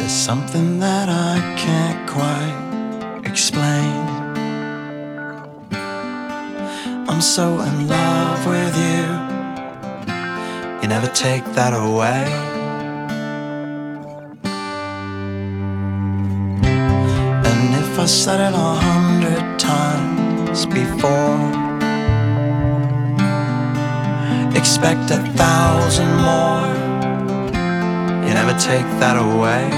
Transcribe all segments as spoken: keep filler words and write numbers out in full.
There's something that I can't quite explain. I'm so in love with you. You never take that away. And if I said it a hundred times before, expect a thousand more. You never take that away.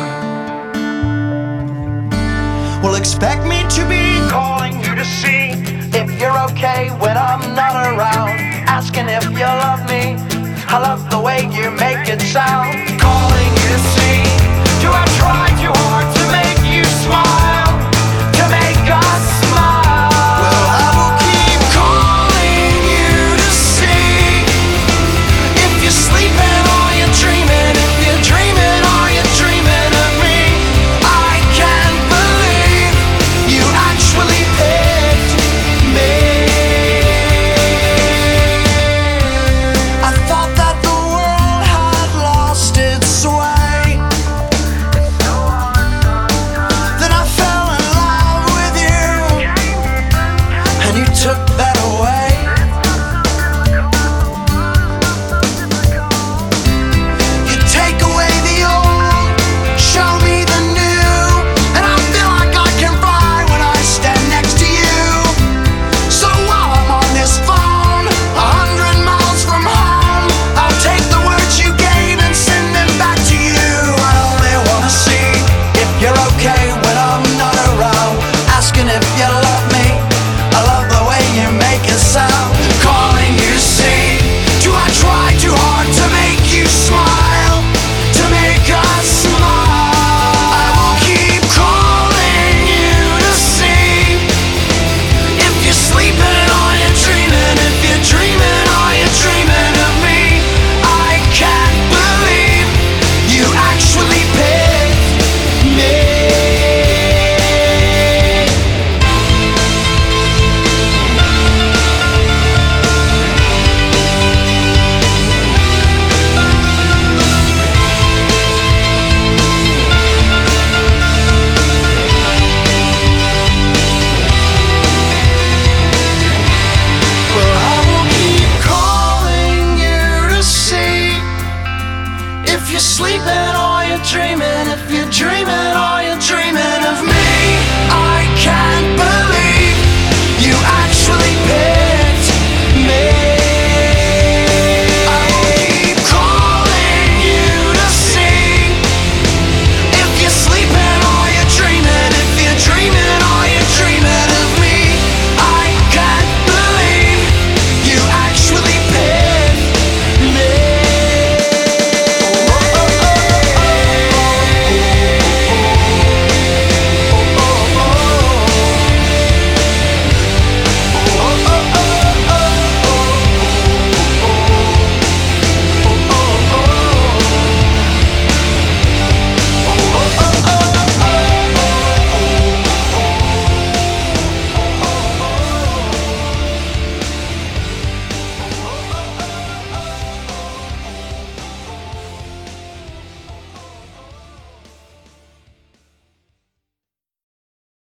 Well, expect me to be calling you to see if you're okay when I'm not around, asking if you love me. I love the way you make it sound. Calling you to see